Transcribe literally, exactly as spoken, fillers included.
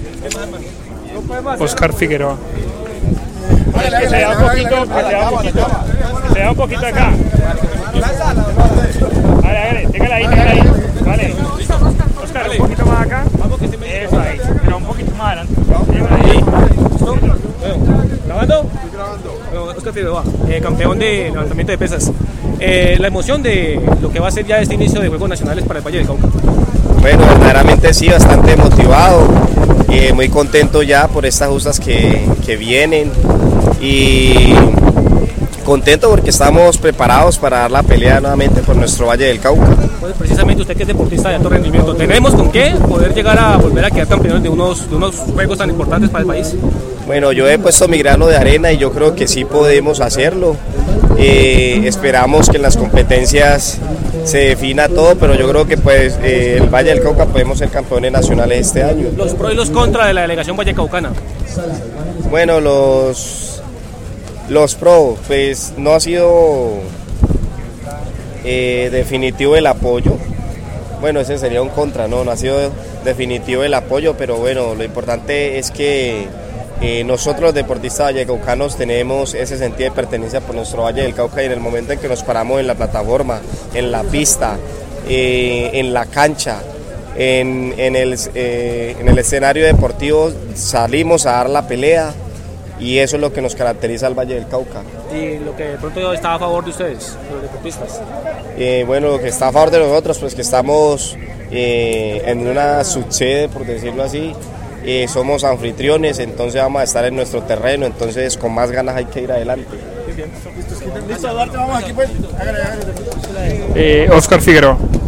Oscar Figueroa. Que se da un poquito, que se da un poquito, que se da un poquito acá. Vale, vale, téngala ahí, téngala ahí. Vale. Oscar, un poquito más acá. Eso ahí, pero un poquito más adelante. Ahí. ¿Grabando? Estoy grabando. Oscar Figueroa, eh, campeón de levantamiento de pesas. Eh, la emoción de lo que va a ser ya este inicio de Juegos Nacionales para el Valle del Cauca. Bueno, verdaderamente sí, bastante motivado, eh, muy contento ya por estas justas que, que vienen y contento porque estamos preparados para dar la pelea nuevamente por nuestro Valle del Cauca. Pues precisamente usted que es deportista de alto rendimiento, ¿tenemos con qué poder llegar a volver a quedar campeones de unos, de unos juegos tan importantes para el país? Bueno, yo he puesto mi grano de arena y yo creo que sí podemos hacerlo. Eh, esperamos que en las competencias se defina todo, pero yo creo que pues eh, el Valle del Cauca podemos ser campeones nacionales este año. Los pros y los contras de la delegación vallecaucana. Bueno, los los pro, pues no ha sido eh, definitivo el apoyo. Bueno, ese sería un contra, no, no ha sido definitivo el apoyo, pero bueno, lo importante es que Eh, nosotros los deportistas vallecaucanos tenemos ese sentido de pertenencia por nuestro Valle del Cauca y en el momento en que nos paramos en la plataforma, en la pista, eh, en la cancha, en, en, el, eh, en el escenario deportivo salimos a dar la pelea y eso es lo que nos caracteriza al Valle del Cauca. ¿Y lo que de pronto está a favor de ustedes, los deportistas? Eh, bueno, lo que está a favor de nosotros, pues que estamos eh, en una subsede, por decirlo así. Eh, somos anfitriones, entonces vamos a estar en nuestro terreno, entonces con más ganas hay que ir adelante. Eh, Oscar Figueroa.